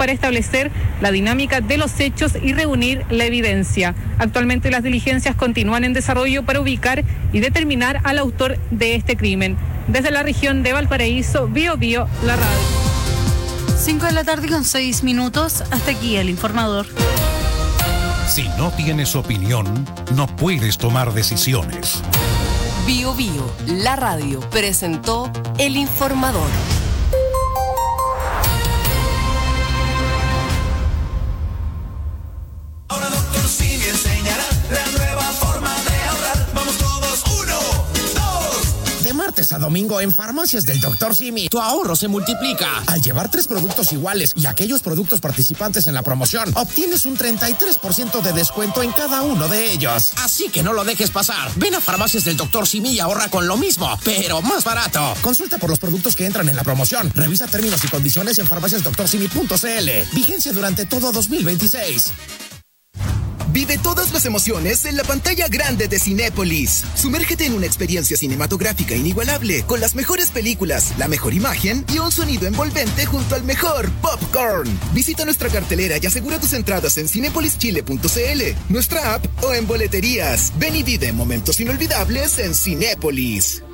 para establecer la dinámica de los hechos y reunir la evidencia. Actualmente las diligencias continúan en desarrollo para ubicar y determinar al autor de este crimen. Desde la región de Valparaíso, Biobío, la radio. 5 de la tarde con 6 minutos. Hasta aquí el informador. Si no tienes opinión, no puedes tomar decisiones. Biobío, la radio, presentó el informador. Ahora Dr. Simi enseñará la nueva forma de ahorrar. Vamos todos, 1, 2. De martes a domingo en Farmacias del Dr. Simi, tu ahorro se multiplica. Al llevar 3 productos iguales y aquellos productos participantes en la promoción, obtienes un 33% de descuento en cada uno de ellos. Así que no lo dejes pasar. Ven a Farmacias del Dr. Simi y ahorra con lo mismo, pero más barato. Consulta por los productos que entran en la promoción. Revisa términos y condiciones en farmaciasdoctorsimi.cl. Vigencia durante todo 2026. Vive todas las emociones en la pantalla grande de Cinépolis. Sumérgete en una experiencia cinematográfica inigualable con las mejores películas, la mejor imagen y un sonido envolvente junto al mejor popcorn. Visita nuestra cartelera y asegura tus entradas en cinepolischile.cl, nuestra app o en boleterías. Ven y vive momentos inolvidables en Cinépolis.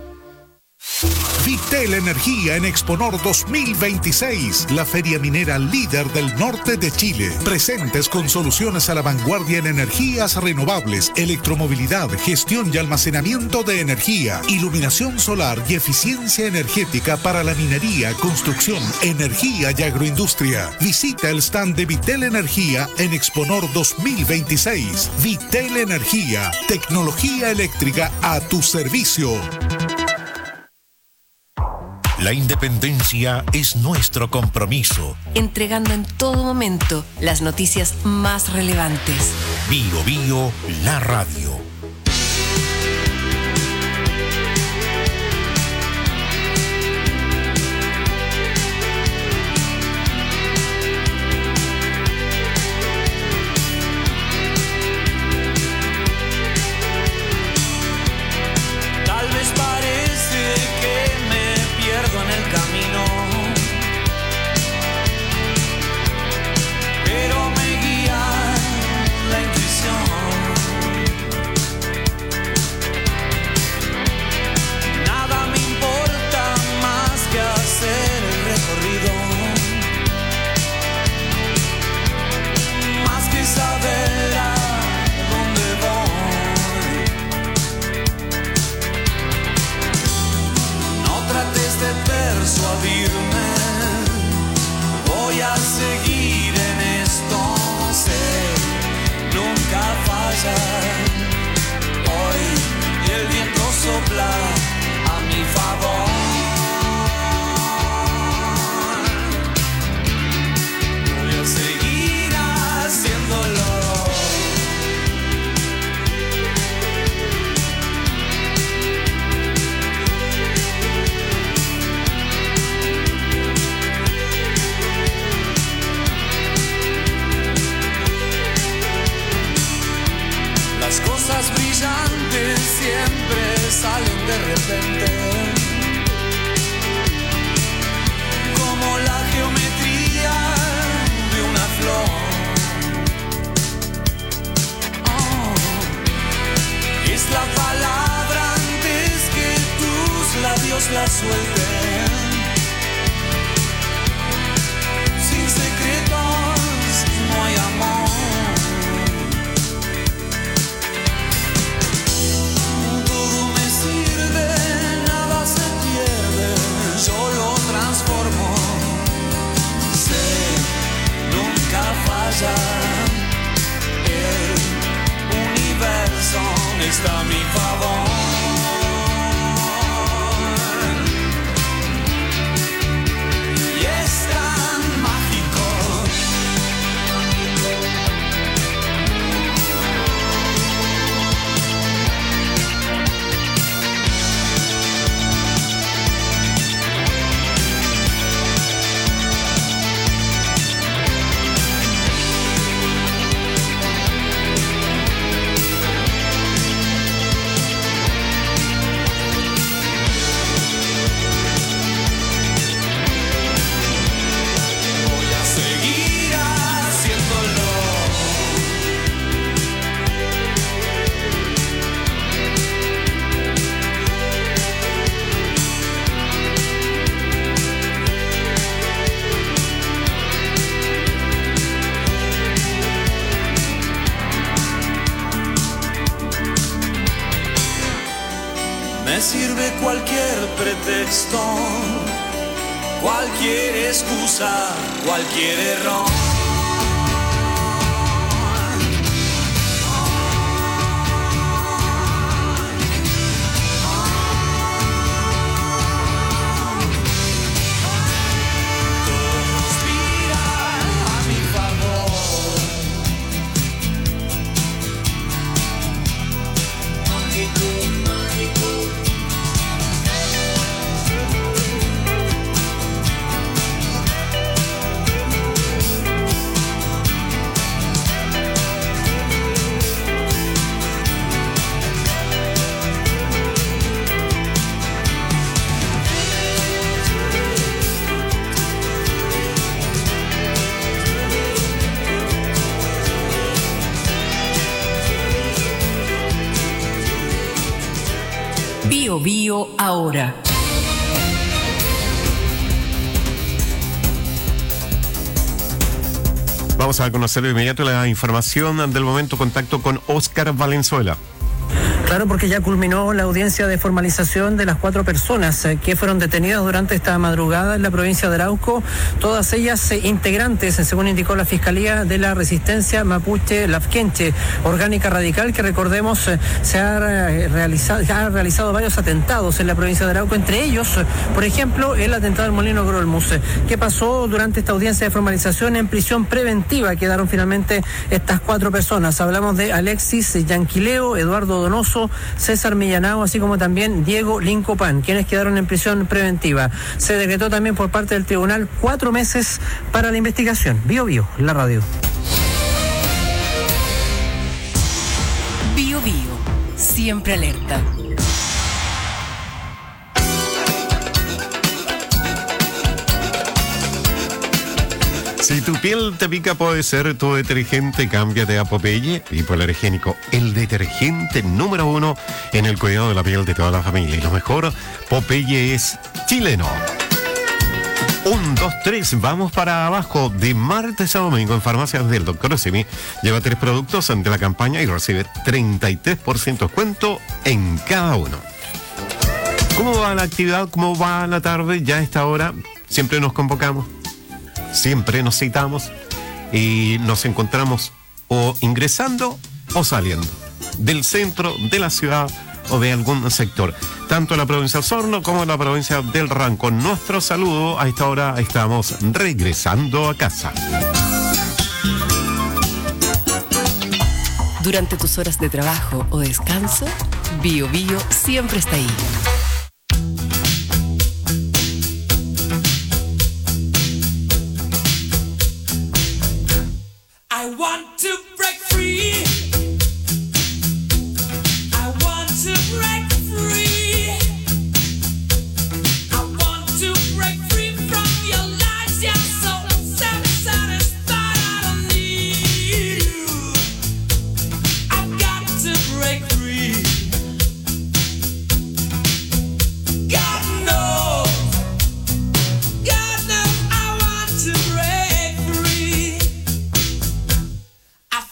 Vitel Energía en Exponor 2026, la feria minera líder del norte de Chile. Presentes con soluciones a la vanguardia en energías renovables, electromovilidad, gestión y almacenamiento de energía, iluminación solar y eficiencia energética para la minería, construcción, energía y agroindustria. Visita el stand de Vitel Energía en Exponor 2026. Vitel Energía, tecnología eléctrica a tu servicio. La independencia es nuestro compromiso. Entregando en todo momento las noticias más relevantes. Biobío, la radio. Tal vez parece que me pierdo en el camino, pero me guía la intuición. Nada me importa más que hacer el recorrido, más que saber a dónde voy. No trates de persuadirme, voy a seguir en esto, sé, nunca falla. Hoy el viento sopla a mi favor. Voy a seguir haciéndolo. Las cosas brillantes siempre salen de repente, como la geometría de una flor. Oh, es la palabra antes que tus labios la suelten. Sin secretos no hay amor. Yo lo transformo, sé, nunca falla. El universo está a mi favor. Y es tan mágico. sirve cualquier pretexto, cualquier excusa, cualquier error. Bio Bio ahora. Vamos a conocer de inmediato la información del momento. Contacto con Óscar Valenzuela. Claro, porque ya culminó la audiencia de formalización de las 4 personas que fueron detenidas durante esta madrugada en la provincia de Arauco, todas ellas integrantes, según indicó la Fiscalía, de la Resistencia Mapuche Lafkenche, orgánica radical que, recordemos, ha realizado varios atentados en la provincia de Arauco, entre ellos, por ejemplo, el atentado al Molino Grolmus. ¿Qué pasó durante esta audiencia de formalización? En prisión preventiva quedaron finalmente estas 4 personas. Hablamos de Alexis Yanquileo, Eduardo Donoso, César Millanao, así como también Diego Lincopán, quienes quedaron en prisión preventiva. Se decretó también por parte del tribunal 4 meses para la investigación. Bio Bio, la radio. Bio Bio, siempre alerta. Si tu piel te pica, puede ser tu detergente. Cámbiate a Popeye hipoalergénico, el detergente número 1 en el cuidado de la piel de toda la familia. Y lo mejor, Popeye es chileno. 1, 2, 3, vamos para abajo. De martes a domingo en farmacias del Dr. Simi, lleva 3 productos ante la campaña y recibe 33% descuento en cada uno. ¿Cómo va la actividad? ¿Cómo va la tarde? Ya a esta hora siempre nos convocamos, siempre nos citamos y nos encontramos o ingresando o saliendo del centro de la ciudad o de algún sector, tanto en la provincia de Osorno como en la provincia del Ranco. Nuestro saludo, a esta hora estamos regresando a casa. Durante tus horas de trabajo o descanso, Bio Bio siempre está ahí. I want to break free. I want to break free. I want to break free from your lies. You're so self-satisfied. I don't need you. I've got to break free. God knows. God knows I want to break free. I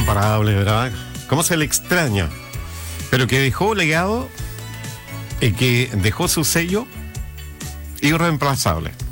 incomparable, ¿verdad? ¿Cómo se le extraña? Pero que dejó legado y que dejó su sello irreemplazable.